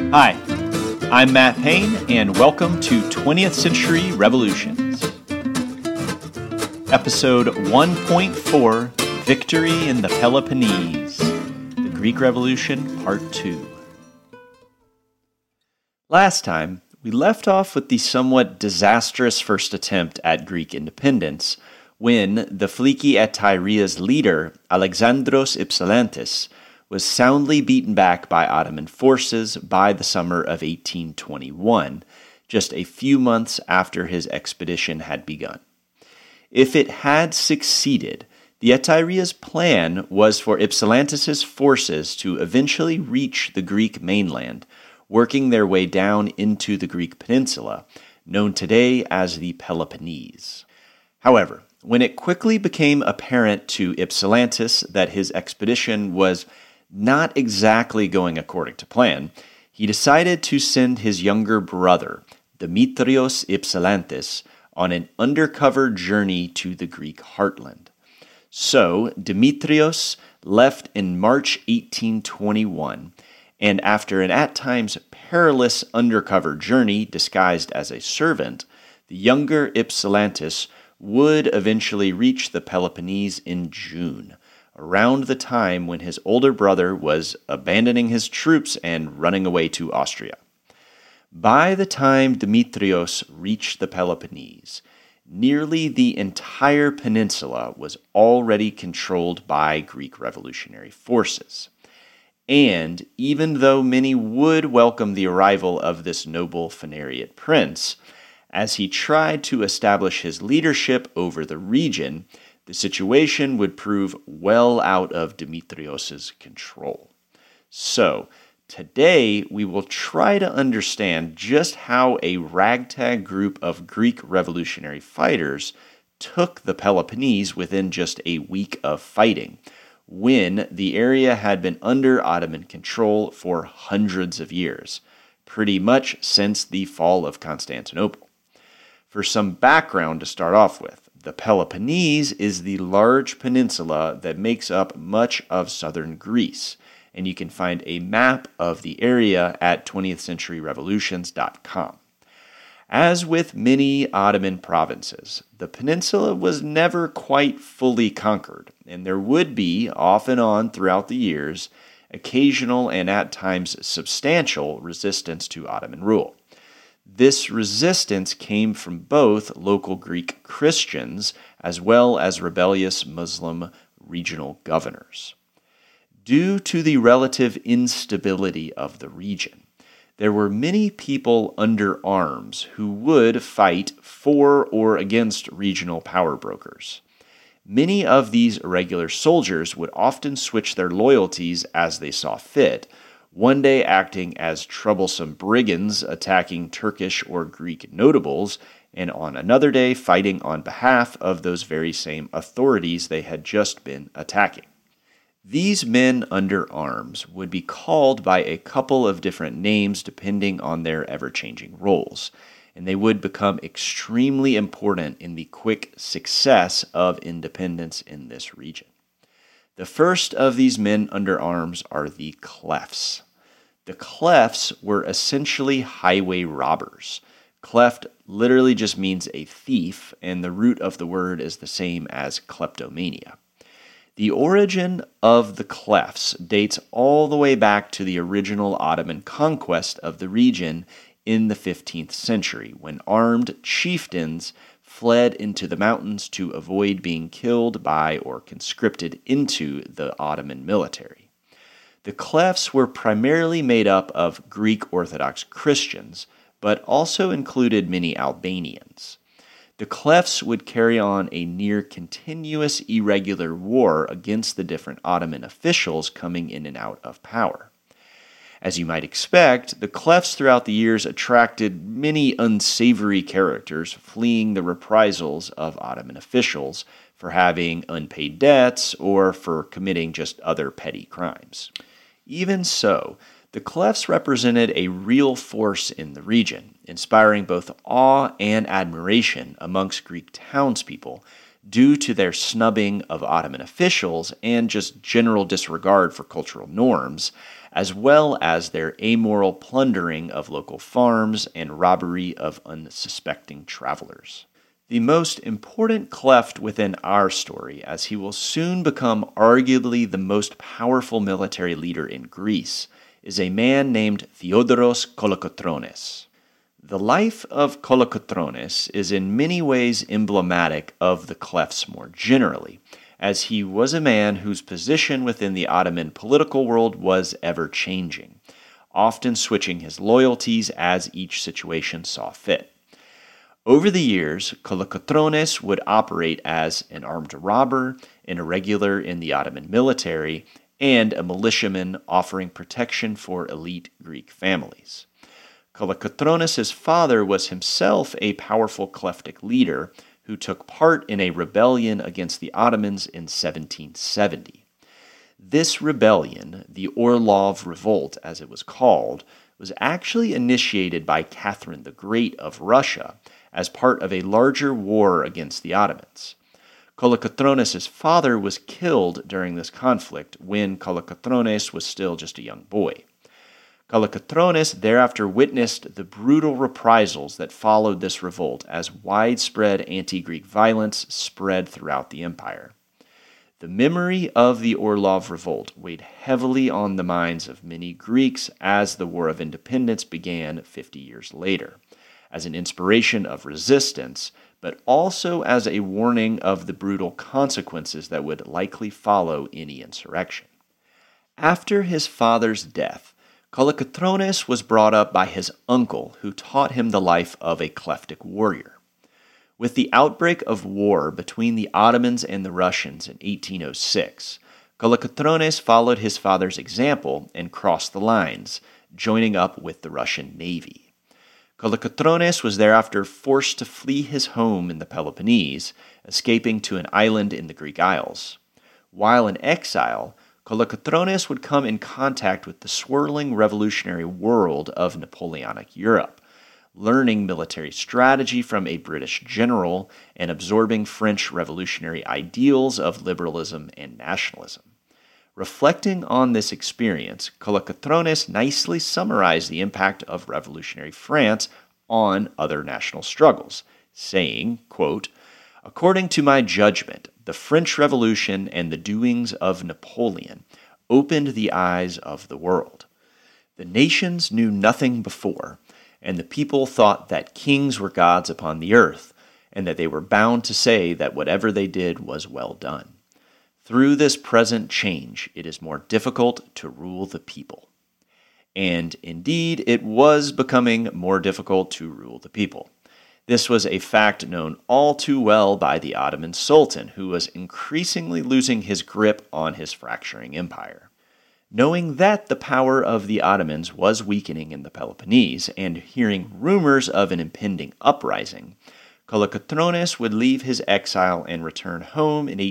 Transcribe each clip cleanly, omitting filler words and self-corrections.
Hi, I'm Matt Payne, and welcome to 20th Century Revolutions. Episode 1.4, Victory in the Peloponnese, the Greek Revolution, Part 2. Last time, we left off with the somewhat disastrous first attempt at Greek independence, when the Philiki at Tyria's leader, Alexandros Ypsilantis, was soundly beaten back by Ottoman forces by the summer of 1821, just a few months after his expedition had begun. If it had succeeded, the Etiria's plan was for Ypsilantis' forces to eventually reach the Greek mainland, working their way down into the Greek peninsula, known today as the Peloponnese. However, when it quickly became apparent to Ypsilantis that his expedition was not exactly going according to plan, he decided to send his younger brother, Demetrios Ypsilantis, on an undercover journey to the Greek heartland. So, Demetrios left in March 1821, and after an at times perilous undercover journey disguised as a servant, the younger Ypsilantis would eventually reach the Peloponnese in June, around the time when his older brother was abandoning his troops and running away to Austria. By the time Demetrios reached the Peloponnese, nearly the entire peninsula was already controlled by Greek revolutionary forces. And even though many would welcome the arrival of this noble Phanariot prince, as he tried to establish his leadership over the region, the situation would prove well out of Demetrios' control. So, today we will try to understand just how a ragtag group of Greek revolutionary fighters took the Peloponnese within just a week of fighting, when the area had been under Ottoman control for hundreds of years, pretty much since the fall of Constantinople. For some background to start off with, the Peloponnese is the large peninsula that makes up much of southern Greece, and you can find a map of the area at 20thCenturyRevolutions.com. As with many Ottoman provinces, the peninsula was never quite fully conquered, and there would be, off and on throughout the years, occasional and at times substantial resistance to Ottoman rule. This resistance came from both local Greek Christians as well as rebellious Muslim regional governors. Due to the relative instability of the region, there were many people under arms who would fight for or against regional power brokers. Many of these irregular soldiers would often switch their loyalties as they saw fit, one day acting as troublesome brigands attacking Turkish or Greek notables, and on another day fighting on behalf of those very same authorities they had just been attacking. These men under arms would be called by a couple of different names depending on their ever-changing roles, and they would become extremely important in the quick success of independence in this region. The first of these men under arms are the Clefs. The Clefs were essentially highway robbers. Cleft literally just means a thief, and the root of the word is the same as kleptomania. The origin of the Clefs dates all the way back to the original Ottoman conquest of the region in the 15th century, when armed chieftains fled into the mountains to avoid being killed by or conscripted into the Ottoman military. The Clefs were primarily made up of Greek Orthodox Christians, but also included many Albanians. The Clefs would carry on a near-continuous irregular war against the different Ottoman officials coming in and out of power. As you might expect, the Clefs throughout the years attracted many unsavory characters fleeing the reprisals of Ottoman officials for having unpaid debts or for committing just other petty crimes. Even so, the Clefs represented a real force in the region, inspiring both awe and admiration amongst Greek townspeople, due to their snubbing of Ottoman officials and just general disregard for cultural norms, as well as their amoral plundering of local farms and robbery of unsuspecting travelers. The most important cleft within our story, as he will soon become arguably the most powerful military leader in Greece, is a man named Theodoros Kolokotrones. The life of Kolokotrones is in many ways emblematic of the clefts more generally, as he was a man whose position within the Ottoman political world was ever-changing, often switching his loyalties as each situation saw fit. Over the years, Kolokotrones would operate as an armed robber, an irregular in the Ottoman military, and a militiaman offering protection for elite Greek families. Kolokotrones' father was himself a powerful Kleptic leader who took part in a rebellion against the Ottomans in 1770. This rebellion, the Orlov Revolt as it was called, was actually initiated by Catherine the Great of Russia as part of a larger war against the Ottomans. Kolokotrones' father was killed during this conflict when Kolokotrones was still just a young boy. Kolokotrones thereafter witnessed the brutal reprisals that followed this revolt as widespread anti-Greek violence spread throughout the empire. The memory of the Orlov Revolt weighed heavily on the minds of many Greeks as the War of Independence began 50 years later, as an inspiration of resistance, but also as a warning of the brutal consequences that would likely follow any insurrection. After his father's death, Kolokotrones was brought up by his uncle, who taught him the life of a Kleptic warrior. With the outbreak of war between the Ottomans and the Russians in 1806, Kolokotrones followed his father's example and crossed the lines, joining up with the Russian Navy. Kolokotrones was thereafter forced to flee his home in the Peloponnese, escaping to an island in the Greek Isles. While in exile, Kolokotrones would come in contact with the swirling revolutionary world of Napoleonic Europe, learning military strategy from a British general and absorbing French revolutionary ideals of liberalism and nationalism. Reflecting on this experience, Kolokotrones nicely summarized the impact of revolutionary France on other national struggles, saying, quote, "According to my judgment, the French Revolution and the doings of Napoleon opened the eyes of the world. The nations knew nothing before, and the people thought that kings were gods upon the earth, and that they were bound to say that whatever they did was well done. Through this present change, it is more difficult to rule the people." And indeed, it was becoming more difficult to rule the people. This was a fact known all too well by the Ottoman Sultan, who was increasingly losing his grip on his fracturing empire. Knowing that the power of the Ottomans was weakening in the Peloponnese, and hearing rumors of an impending uprising, Kolokotrones would leave his exile and return home in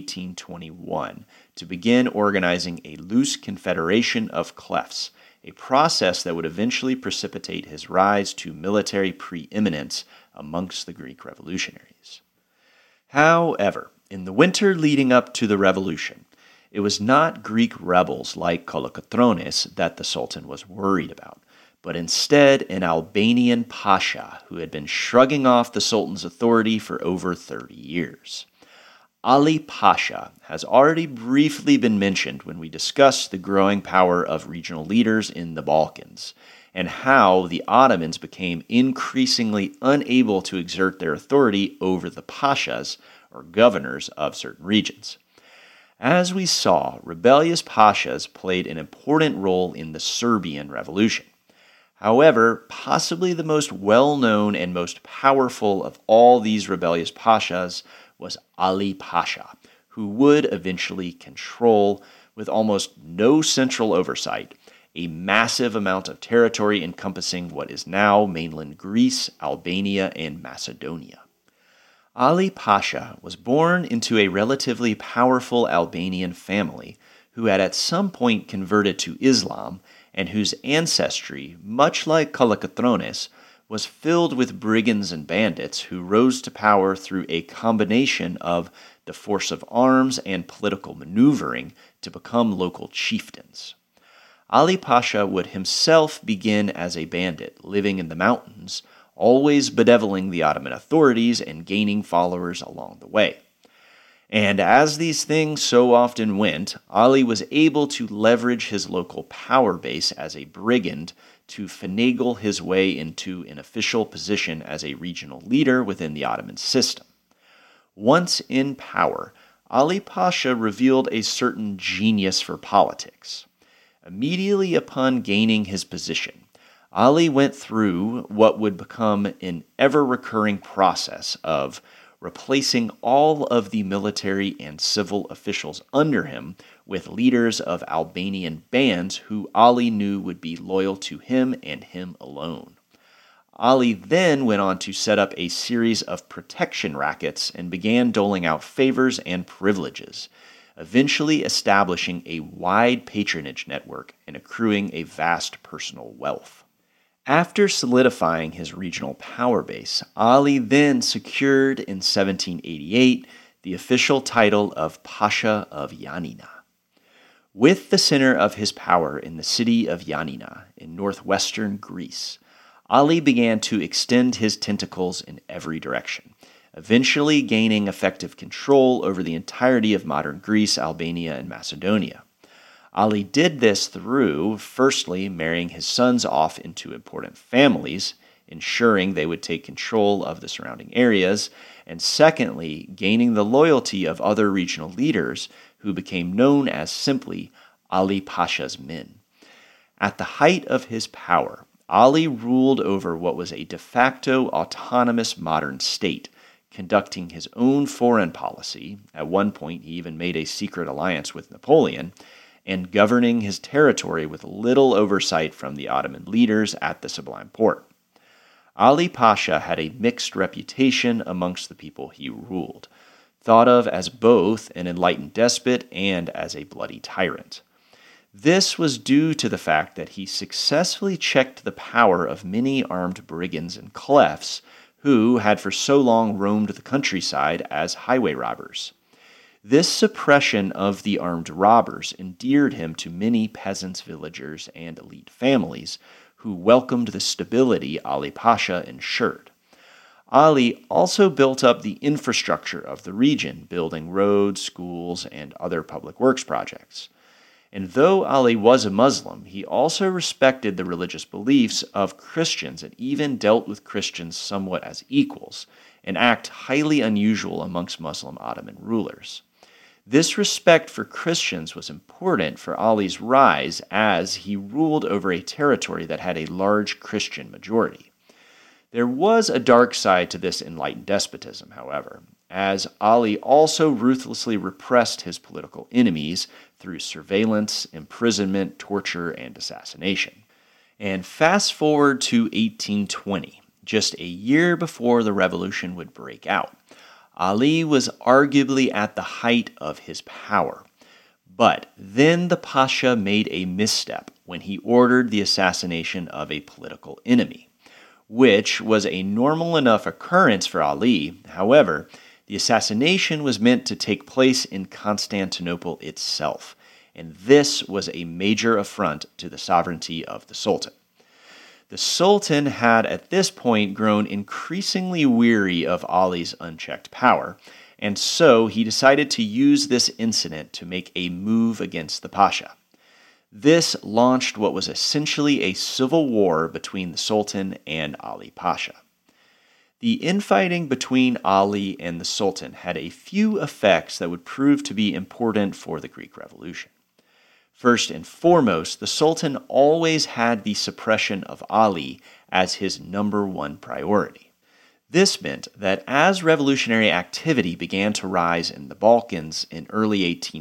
1821 to begin organizing a loose confederation of Klefts, a process that would eventually precipitate his rise to military preeminence amongst the Greek revolutionaries. However, in the winter leading up to the revolution, it was not Greek rebels like Kolokotrones that the Sultan was worried about, but instead an Albanian pasha who had been shrugging off the Sultan's authority for over 30 years. Ali Pasha has already briefly been mentioned when we discussed the growing power of regional leaders in the Balkans, and how the Ottomans became increasingly unable to exert their authority over the pashas, or governors, of certain regions. As we saw, rebellious pashas played an important role in the Serbian Revolution. However, possibly the most well-known and most powerful of all these rebellious pashas was Ali Pasha, who would eventually control, with almost no central oversight, a massive amount of territory encompassing what is now mainland Greece, Albania, and Macedonia. Ali Pasha was born into a relatively powerful Albanian family who had at some point converted to Islam and whose ancestry, much like Kolokotrones, was filled with brigands and bandits who rose to power through a combination of the force of arms, and political maneuvering to become local chieftains. Ali Pasha would himself begin as a bandit, living in the mountains, always bedeviling the Ottoman authorities and gaining followers along the way. And as these things so often went, Ali was able to leverage his local power base as a brigand to finagle his way into an official position as a regional leader within the Ottoman system. Once in power, Ali Pasha revealed a certain genius for politics. Immediately upon gaining his position, Ali went through what would become an ever-recurring process of replacing all of the military and civil officials under him with leaders of Albanian bands who Ali knew would be loyal to him and him alone. Ali then went on to set up a series of protection rackets and began doling out favors and privileges, eventually establishing a wide patronage network and accruing a vast personal wealth. After solidifying his regional power base, Ali then secured in 1788 the official title of Pasha of Yanina. With the center of his power in the city of Yanina in northwestern Greece, Ali began to extend his tentacles in every direction, eventually gaining effective control over the entirety of modern Greece, Albania, and Macedonia. Ali did this through, firstly, marrying his sons off into important families, ensuring they would take control of the surrounding areas, and secondly, gaining the loyalty of other regional leaders who became known as simply Ali Pasha's men. At the height of his power, Ali ruled over what was a de facto autonomous modern state, conducting his own foreign policy. At one point, he even made a secret alliance with Napoleon, and governing his territory with little oversight from the Ottoman leaders at the Sublime Porte. Ali Pasha had a mixed reputation amongst the people he ruled, thought of as both an enlightened despot and as a bloody tyrant. This was due to the fact that he successfully checked the power of many armed brigands and clefs who had for so long roamed the countryside as highway robbers. This suppression of the armed robbers endeared him to many peasants, villagers, and elite families who welcomed the stability Ali Pasha ensured. Ali also built up the infrastructure of the region, building roads, schools, and other public works projects. And though Ali was a Muslim, he also respected the religious beliefs of Christians and even dealt with Christians somewhat as equals, an act highly unusual amongst Muslim Ottoman rulers. This respect for Christians was important for Ali's rise as he ruled over a territory that had a large Christian majority. There was a dark side to this enlightened despotism, however, as Ali also ruthlessly repressed his political enemies through surveillance, imprisonment, torture, and assassination. And fast forward to 1820, just a year before the revolution would break out. Ali was arguably at the height of his power. But then the Pasha made a misstep when he ordered the assassination of a political enemy, which was a normal enough occurrence for Ali. However, the assassination was meant to take place in Constantinople itself, and this was a major affront to the sovereignty of the Sultan. The Sultan had at this point grown increasingly weary of Ali's unchecked power, and so he decided to use this incident to make a move against the Pasha. This launched what was essentially a civil war between the Sultan and Ali Pasha. The infighting between Ali and the Sultan had a few effects that would prove to be important for the Greek Revolution. First and foremost, the Sultan always had the suppression of Ali as his number one priority. This meant that as revolutionary activity began to rise in the Balkans in early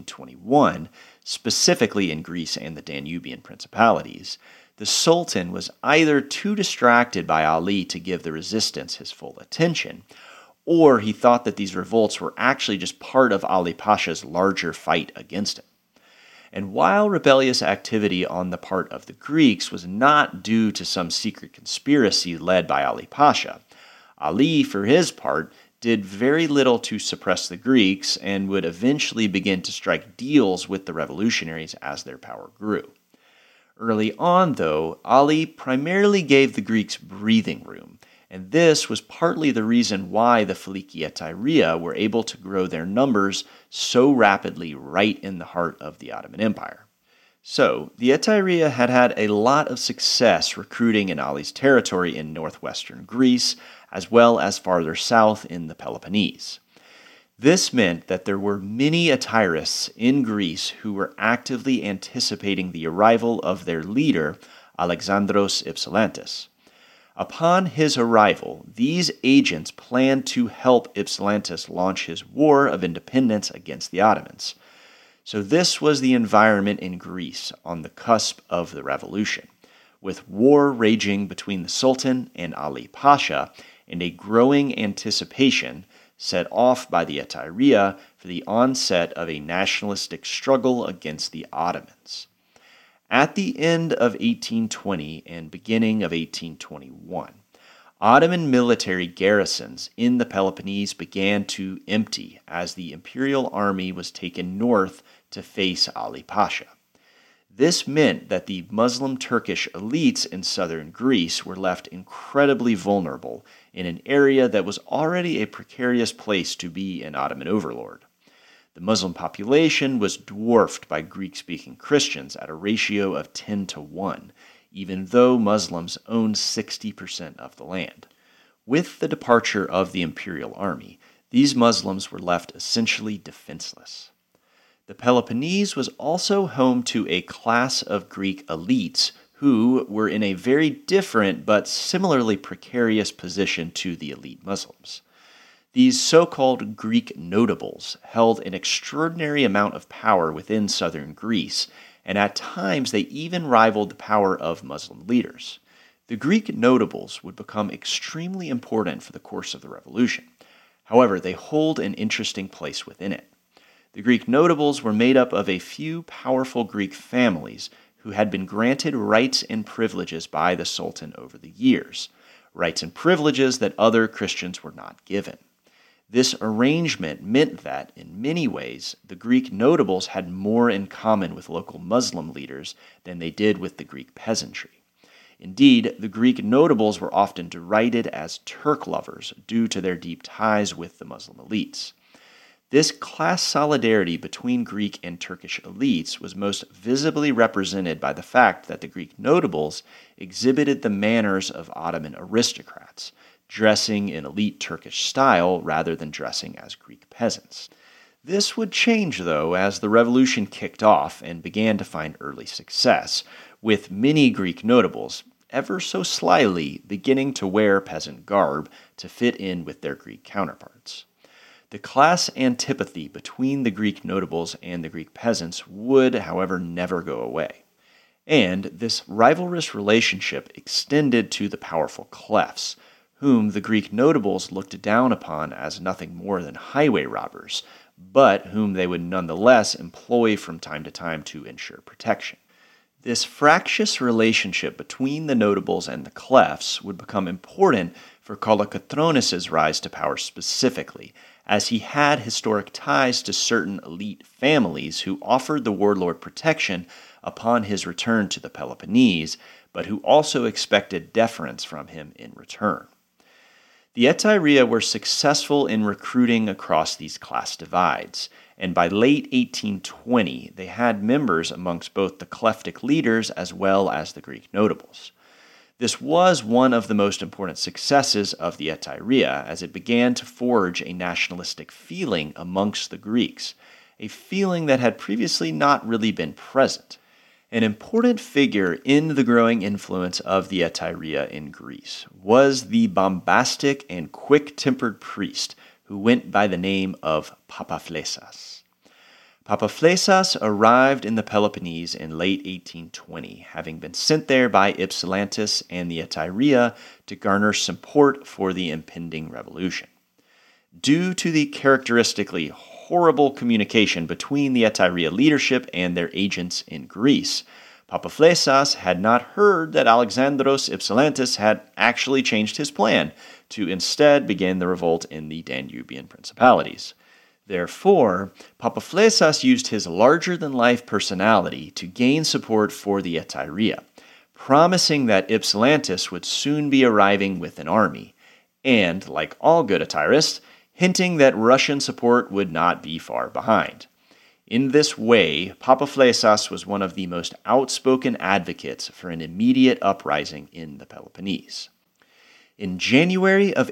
1821, specifically in Greece and the Danubian principalities, the Sultan was either too distracted by Ali to give the resistance his full attention, or he thought that these revolts were actually just part of Ali Pasha's larger fight against him. And while rebellious activity on the part of the Greeks was not due to some secret conspiracy led by Ali Pasha, Ali, for his part, did very little to suppress the Greeks and would eventually begin to strike deals with the revolutionaries as their power grew. Early on, though, Ali primarily gave the Greeks breathing room, and this was partly the reason why the Filici Etairia were able to grow their numbers so rapidly right in the heart of the Ottoman Empire. So, the Etairia had had a lot of success recruiting in Ali's territory in northwestern Greece, as well as farther south in the Peloponnese. This meant that there were many Etairists in Greece who were actively anticipating the arrival of their leader, Alexandros Ypsilantis. Upon his arrival, these agents planned to help Ypsilantis launch his war of independence against the Ottomans. So this was the environment in Greece on the cusp of the revolution, with war raging between the Sultan and Ali Pasha and a growing anticipation set off by the Etairia for the onset of a nationalistic struggle against the Ottomans. At the end of 1820 and beginning of 1821, Ottoman military garrisons in the Peloponnese began to empty as the imperial army was taken north to face Ali Pasha. This meant that the Muslim Turkish elites in southern Greece were left incredibly vulnerable in an area that was already a precarious place to be an Ottoman overlord. The Muslim population was dwarfed by Greek-speaking Christians at a ratio of 10-1, even though Muslims owned 60% of the land. With the departure of the imperial army, these Muslims were left essentially defenseless. The Peloponnese was also home to a class of Greek elites who were in a very different but similarly precarious position to the elite Muslims. These so-called Greek notables held an extraordinary amount of power within southern Greece, and at times they even rivaled the power of Muslim leaders. The Greek notables would become extremely important for the course of the revolution. However, they hold an interesting place within it. The Greek notables were made up of a few powerful Greek families who had been granted rights and privileges by the Sultan over the years, rights and privileges that other Christians were not given. This arrangement meant that, in many ways, the Greek notables had more in common with local Muslim leaders than they did with the Greek peasantry. Indeed, the Greek notables were often derided as Turk lovers due to their deep ties with the Muslim elites. This class solidarity between Greek and Turkish elites was most visibly represented by the fact that the Greek notables exhibited the manners of Ottoman aristocrats, dressing in elite Turkish style rather than dressing as Greek peasants. This would change, though, as the revolution kicked off and began to find early success, with many Greek notables, ever so slyly, beginning to wear peasant garb to fit in with their Greek counterparts. The class antipathy between the Greek notables and the Greek peasants would, however, never go away. And this rivalrous relationship extended to the powerful Clefs, whom the Greek notables looked down upon as nothing more than highway robbers, but whom they would nonetheless employ from time to time to ensure protection. This fractious relationship between the notables and the Clefs would become important for Kolokotronis's rise to power specifically, as he had historic ties to certain elite families who offered the warlord protection upon his return to the Peloponnese, but who also expected deference from him in return. The Etairia were successful in recruiting across these class divides, and by late 1820 they had members amongst both the Cleftic leaders as well as the Greek notables. This was one of the most important successes of the Etairia, as it began to forge a nationalistic feeling amongst the Greeks, a feeling that had previously not really been present. An important figure in the growing influence of the Etairia in Greece was the bombastic and quick-tempered priest who went by the name of Papaflesas. Papaflesas arrived in the Peloponnese in late 1820, having been sent there by Ypsilantis and the Etairia to garner support for the impending revolution. Due to the characteristically horrible communication between the Etairia leadership and their agents in Greece, Papaflesas had not heard that Alexandros Ypsilantis had actually changed his plan to instead begin the revolt in the Danubian principalities. Therefore, Papaflesas used his larger-than-life personality to gain support for the Etairia, promising that Ypsilantis would soon be arriving with an army, and, like all good Etairists, hinting that Russian support would not be far behind. In this way, Papaflesas was one of the most outspoken advocates for an immediate uprising in the Peloponnese. In January of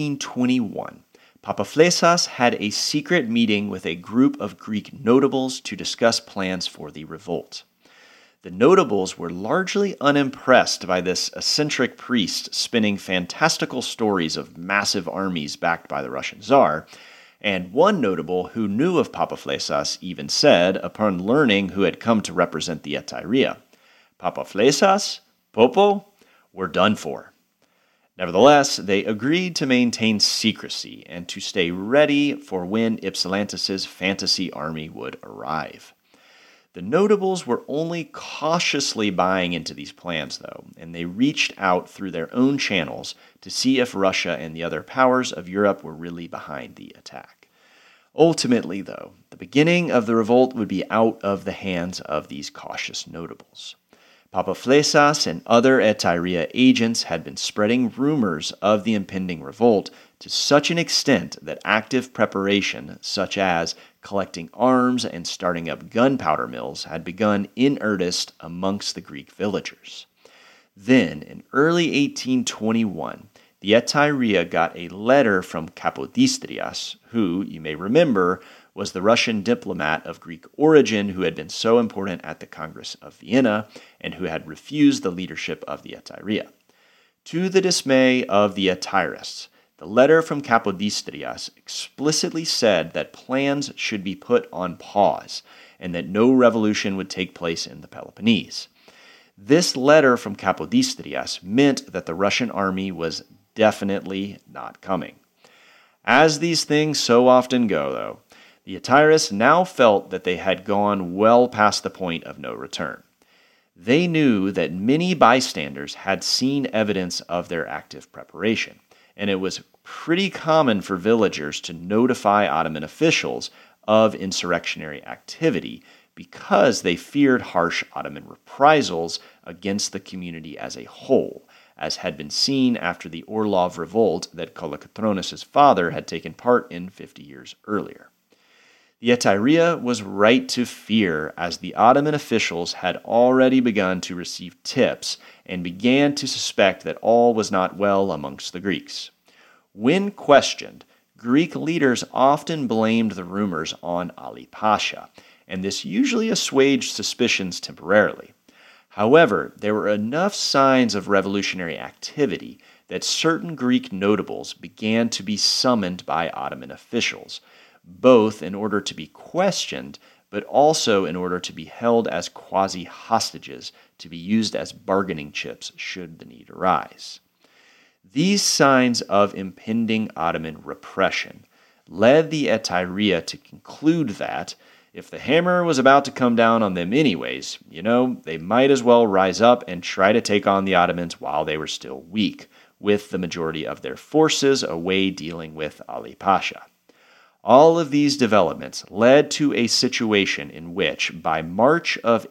1821, Papaflesas had a secret meeting with a group of Greek notables to discuss plans for the revolt. The notables were largely unimpressed by this eccentric priest spinning fantastical stories of massive armies backed by the Russian Tsar, and one notable who knew of Papaflesas even said, upon learning who had come to represent the Etairia, "Papaflesas, Popo, we're done for." Nevertheless, they agreed to maintain secrecy and to stay ready for when Ypsilantis' fantasy army would arrive. The notables were only cautiously buying into these plans, though, and they reached out through their own channels to see if Russia and the other powers of Europe were really behind the attack. Ultimately, though, the beginning of the revolt would be out of the hands of these cautious notables. Papaflesas and other Etairia agents had been spreading rumors of the impending revolt to such an extent that active preparation, such as collecting arms and starting up gunpowder mills, had begun in earnest amongst the Greek villagers. Then, in early 1821, the Etairia got a letter from Kapodistrias, who, you may remember, was the Russian diplomat of Greek origin who had been so important at the Congress of Vienna and who had refused the leadership of the Etairia. To the dismay of the Etairists, the letter from Kapodistrias explicitly said that plans should be put on pause and that no revolution would take place in the Peloponnese. This letter from Kapodistrias meant that the Russian army was definitely not coming. As these things so often go, though, the Etairists now felt that they had gone well past the point of no return. They knew that many bystanders had seen evidence of their active preparation, and it was pretty common for villagers to notify Ottoman officials of insurrectionary activity because they feared harsh Ottoman reprisals against the community as a whole, as had been seen after the Orlov revolt that Kolokotronis' father had taken part in 50 years earlier. The Etairia was right to fear, as the Ottoman officials had already begun to receive tips and began to suspect that all was not well amongst the Greeks. When questioned, Greek leaders often blamed the rumors on Ali Pasha, and this usually assuaged suspicions temporarily. However, there were enough signs of revolutionary activity that certain Greek notables began to be summoned by Ottoman officials, both in order to be questioned, but also in order to be held as quasi-hostages to be used as bargaining chips should the need arise. These signs of impending Ottoman repression led the Etairia to conclude that, if the hammer was about to come down on them anyways, they might as well rise up and try to take on the Ottomans while they were still weak, with the majority of their forces away dealing with Ali Pasha. All of these developments led to a situation in which, by March of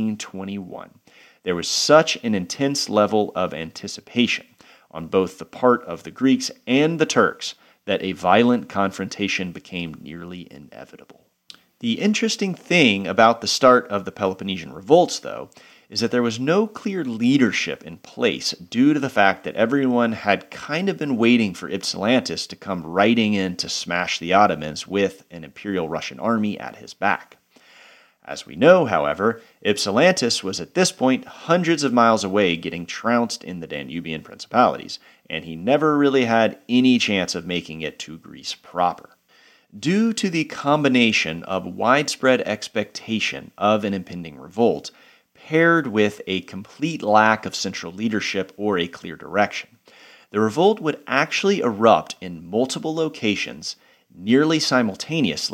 1821, there was such an intense level of anticipation on both the part of the Greeks and the Turks that a violent confrontation became nearly inevitable. The interesting thing about the start of the Peloponnesian revolts, though, is that there was no clear leadership in place due to the fact that everyone had kind of been waiting for Ypsilantis to come riding in to smash the Ottomans with an Imperial Russian army at his back. As we know, however, Ypsilantis was at this point hundreds of miles away getting trounced in the Danubian principalities, and he never really had any chance of making it to Greece proper. Due to the combination of widespread expectation of an impending revolt, paired with a complete lack of central leadership or a clear direction, the revolt would actually erupt in multiple locations nearly simultaneously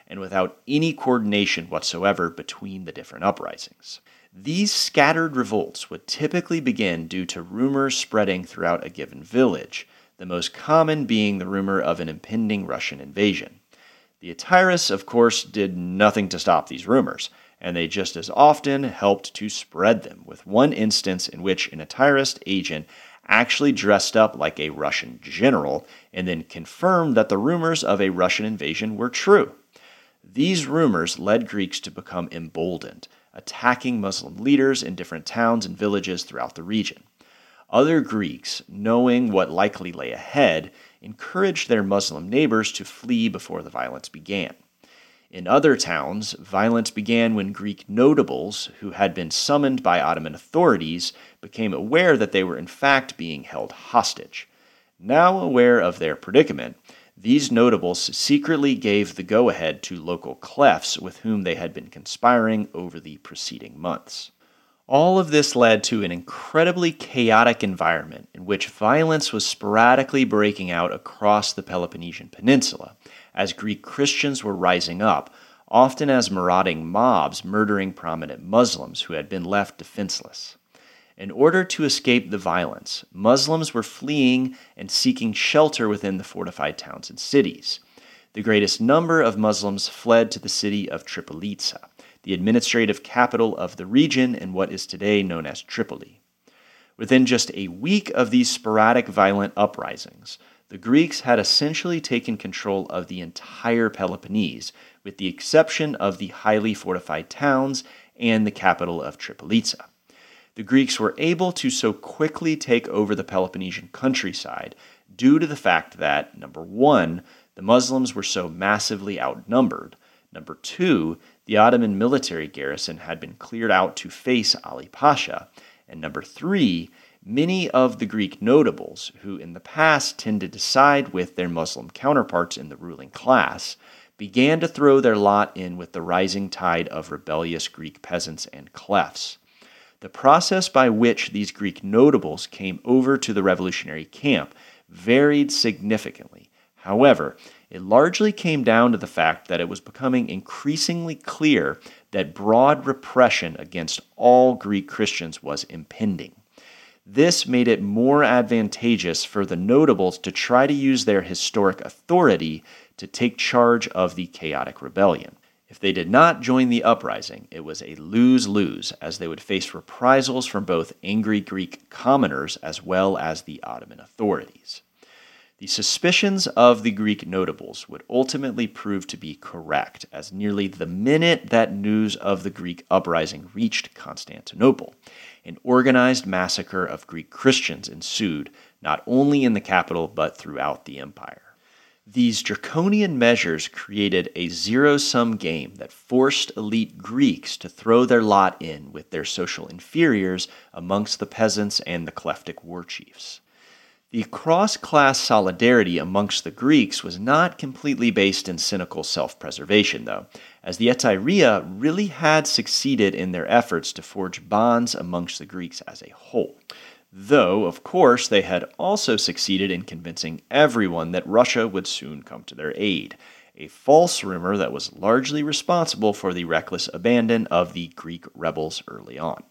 and without any coordination whatsoever between the different uprisings. These scattered revolts would typically begin due to rumors spreading throughout a given village, the most common being the rumor of an impending Russian invasion. The Aetiris, of course, did nothing to stop these rumors, and they just as often helped to spread them, with one instance in which an Aetirist agent actually dressed up like a Russian general and then confirmed that the rumors of a Russian invasion were true. These rumors led Greeks to become emboldened, attacking Muslim leaders in different towns and villages throughout the region. Other Greeks, knowing what likely lay ahead, encouraged their Muslim neighbors to flee before the violence began. In other towns, violence began when Greek notables, who had been summoned by Ottoman authorities, became aware that they were in fact being held hostage. Now aware of their predicament, these notables secretly gave the go-ahead to local clefs with whom they had been conspiring over the preceding months. All of this led to an incredibly chaotic environment in which violence was sporadically breaking out across the Peloponnesian Peninsula, as Greek Christians were rising up, often as marauding mobs murdering prominent Muslims who had been left defenseless. In order to escape the violence, Muslims were fleeing and seeking shelter within the fortified towns and cities. The greatest number of Muslims fled to the city of Tripolitsa, the administrative capital of the region in what is today known as Tripoli. Within just a week of these sporadic violent uprisings, the Greeks had essentially taken control of the entire Peloponnese, with the exception of the highly fortified towns and the capital of Tripolitsa. The Greeks were able to so quickly take over the Peloponnesian countryside due to the fact that, number one, the Muslims were so massively outnumbered, number two, the Ottoman military garrison had been cleared out to face Ali Pasha, and number three, many of the Greek notables, who in the past tended to side with their Muslim counterparts in the ruling class, began to throw their lot in with the rising tide of rebellious Greek peasants and clefs. The process by which these Greek notables came over to the revolutionary camp varied significantly. However, it largely came down to the fact that it was becoming increasingly clear that broad repression against all Greek Christians was impending. This made it more advantageous for the notables to try to use their historic authority to take charge of the chaotic rebellion. If they did not join the uprising, it was a lose-lose, as they would face reprisals from both angry Greek commoners as well as the Ottoman authorities. The suspicions of the Greek notables would ultimately prove to be correct, as nearly the minute that news of the Greek uprising reached Constantinople, an organized massacre of Greek Christians ensued, not only in the capital but throughout the empire. These draconian measures created a zero-sum game that forced elite Greeks to throw their lot in with their social inferiors amongst the peasants and the Klephtic war chiefs. The cross-class solidarity amongst the Greeks was not completely based in cynical self-preservation, though, as the Aetyria really had succeeded in their efforts to forge bonds amongst the Greeks as a whole. Though, of course, they had also succeeded in convincing everyone that Russia would soon come to their aid, a false rumor that was largely responsible for the reckless abandon of the Greek rebels early on.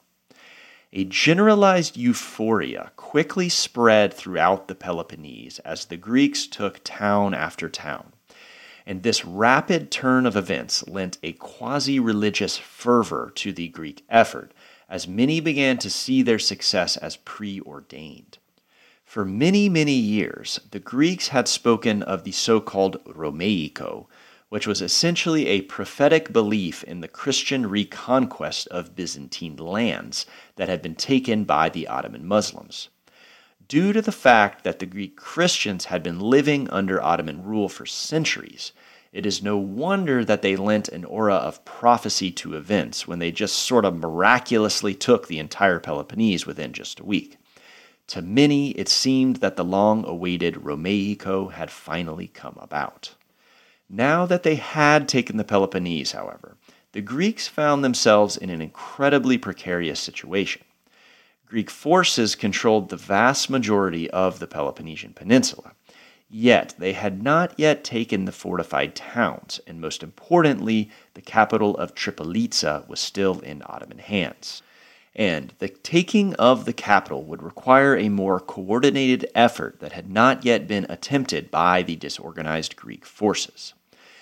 A generalized euphoria quickly spread throughout the Peloponnese as the Greeks took town after town, and this rapid turn of events lent a quasi-religious fervor to the Greek effort, as many began to see their success as preordained. For many, many years, the Greeks had spoken of the so-called Romeiko, which was essentially a prophetic belief in the Christian reconquest of Byzantine lands that had been taken by the Ottoman Muslims. Due to the fact that the Greek Christians had been living under Ottoman rule for centuries, it is no wonder that they lent an aura of prophecy to events when they just sort of miraculously took the entire Peloponnese within just a week. To many, it seemed that the long-awaited Romeiko had finally come about. Now that they had taken the Peloponnese, however, the Greeks found themselves in an incredibly precarious situation. Greek forces controlled the vast majority of the Peloponnesian Peninsula. Yet they had not yet taken the fortified towns, and most importantly, the capital of Tripolitsa was still in Ottoman hands. And the taking of the capital would require a more coordinated effort that had not yet been attempted by the disorganized Greek forces.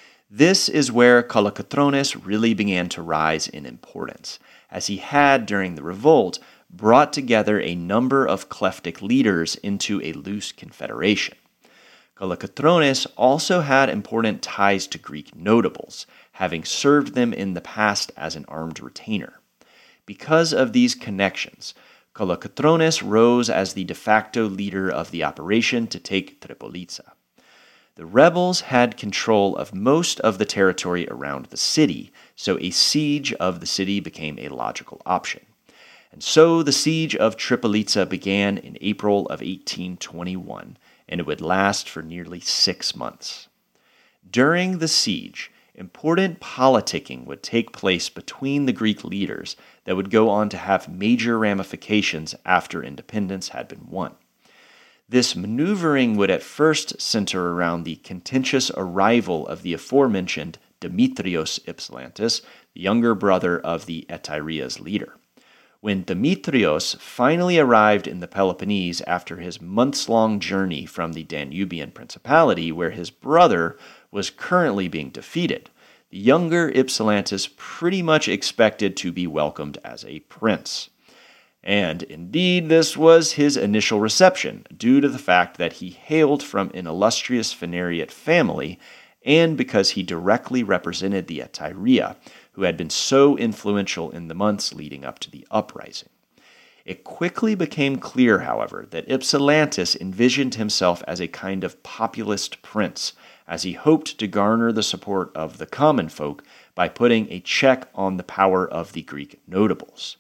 This is where Kolokotronis really began to rise in importance, as he had, during the revolt, brought together a number of Klephtic leaders into a loose confederation. Kolokotronis also had important ties to Greek notables, having served them in the past as an armed retainer. Because of these connections, Kolokotronis rose as the de facto leader of the operation to take Tripolitsa. The rebels had control of most of the territory around the city, so a siege of the city became a logical option. And so the siege of Tripolitsa began in April of 1821, and it would last for nearly 6 months. During the siege, important politicking would take place between the Greek leaders that would go on to have major ramifications after independence had been won. This maneuvering would at first center around the contentious arrival of the aforementioned Demetrios Ypsilantis, the younger brother of the Etiria's leader. When Demetrios finally arrived in the Peloponnese after his months-long journey from the Danubian Principality, where his brother was currently being defeated, the younger Ypsilantis pretty much expected to be welcomed as a prince. And indeed, this was his initial reception, due to the fact that he hailed from an illustrious Phanariot family, and because he directly represented the Etiria, who had been so influential in the months leading up to the uprising. It quickly became clear, however, that Ypsilantis envisioned himself as a kind of populist prince, as he hoped to garner the support of the common folk by putting a check on the power of the Greek notables.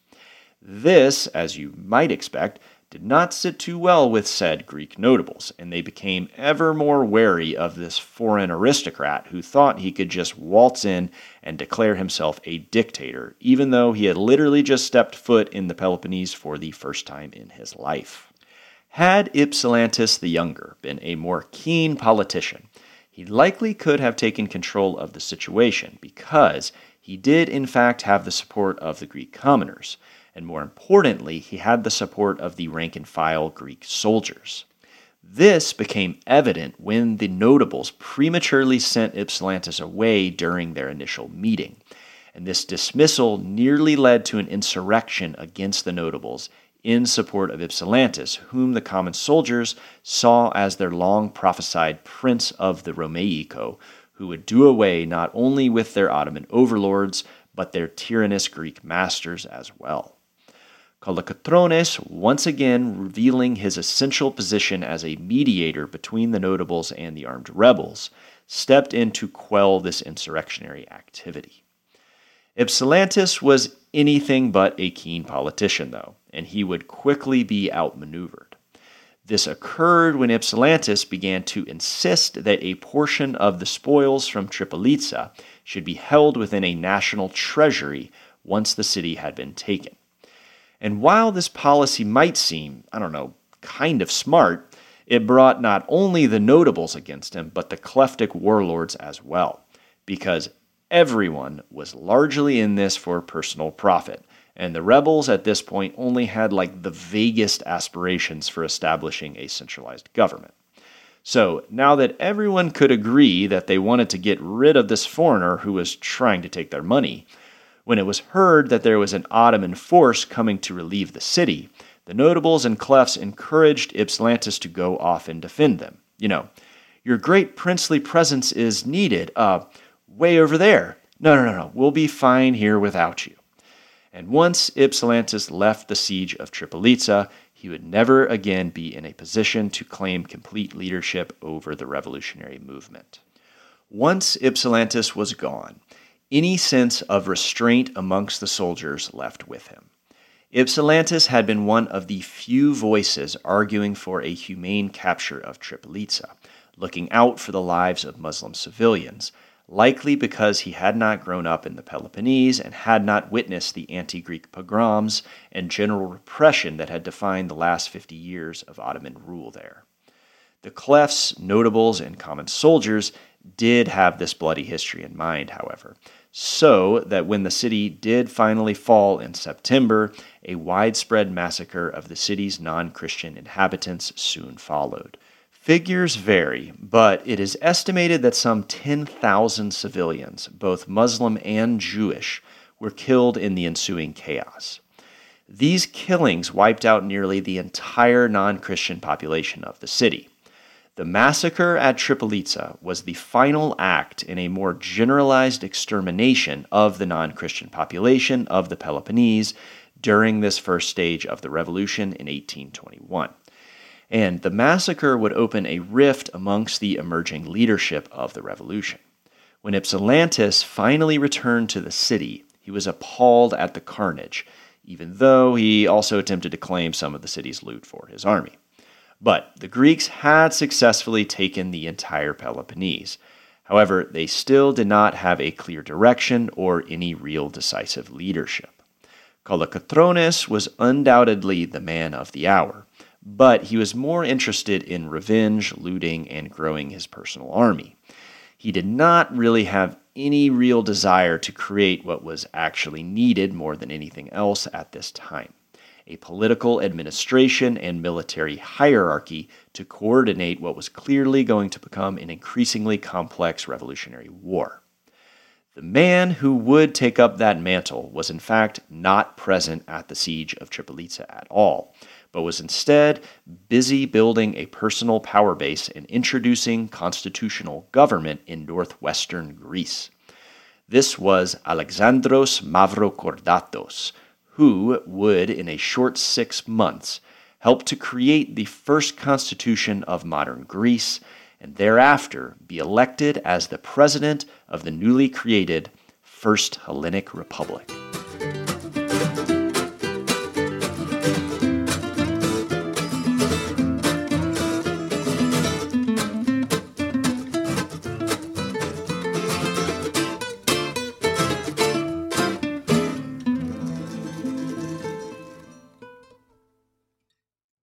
This, as you might expect, did not sit too well with said Greek notables, and they became ever more wary of this foreign aristocrat who thought he could just waltz in and declare himself a dictator, even though he had literally just stepped foot in the Peloponnese for the first time in his life. Had Ypsilantis the Younger been a more keen politician, he likely could have taken control of the situation, because he did in fact have the support of the Greek commoners, and more importantly, he had the support of the rank-and-file Greek soldiers. This became evident when the notables prematurely sent Ypsilantis away during their initial meeting, and this dismissal nearly led to an insurrection against the notables in support of Ypsilantis, whom the common soldiers saw as their long-prophesied prince of the Romaico, who would do away not only with their Ottoman overlords, but their tyrannous Greek masters as well. Kolokotronis, once again revealing his essential position as a mediator between the notables and the armed rebels, stepped in to quell this insurrectionary activity. Ypsilantis was anything but a keen politician, though, and he would quickly be outmaneuvered. This occurred when Ypsilantis began to insist that a portion of the spoils from Tripolitsa should be held within a national treasury once the city had been taken. And while this policy might seem, kind of smart, it brought not only the notables against him, but the Klephtic warlords as well, because everyone was largely in this for personal profit, and the rebels at this point only had the vaguest aspirations for establishing a centralized government. So now that everyone could agree that they wanted to get rid of this foreigner who was trying to take their money, when it was heard that there was an Ottoman force coming to relieve the city, the notables and Klephs encouraged Ypsilantis to go off and defend them. Your great princely presence is needed, way over there. No, we'll be fine here without you. And once Ypsilantis left the siege of Tripolitsa, he would never again be in a position to claim complete leadership over the revolutionary movement. Once Ypsilantis was gone, any sense of restraint amongst the soldiers left with him. Ypsilantis had been one of the few voices arguing for a humane capture of Tripolitsa, looking out for the lives of Muslim civilians, likely because he had not grown up in the Peloponnese and had not witnessed the anti-Greek pogroms and general repression that had defined the last 50 years of Ottoman rule there. The Klephs, notables, and common soldiers did have this bloody history in mind, however, so that when the city did finally fall in September, a widespread massacre of the city's non-Christian inhabitants soon followed. Figures vary, but it is estimated that some 10,000 civilians, both Muslim and Jewish, were killed in the ensuing chaos. These killings wiped out nearly the entire non-Christian population of the city. The massacre at Tripolitsa was the final act in a more generalized extermination of the non-Christian population of the Peloponnese during this first stage of the revolution in 1821. And the massacre would open a rift amongst the emerging leadership of the revolution. When Ypsilantis finally returned to the city, he was appalled at the carnage, even though he also attempted to claim some of the city's loot for his army. But the Greeks had successfully taken the entire Peloponnese. However, they still did not have a clear direction or any real decisive leadership. Kolokotrones was undoubtedly the man of the hour, but he was more interested in revenge, looting, and growing his personal army. He did not really have any real desire to create what was actually needed more than anything else at this time: a political administration and military hierarchy to coordinate what was clearly going to become an increasingly complex revolutionary war. The man who would take up that mantle was in fact not present at the siege of Tripolitsa at all, but was instead busy building a personal power base and introducing constitutional government in northwestern Greece. This was Alexandros Mavrokordatos, who would, in a short 6 months, help to create the first constitution of modern Greece, and thereafter be elected as the president of the newly created First Hellenic Republic.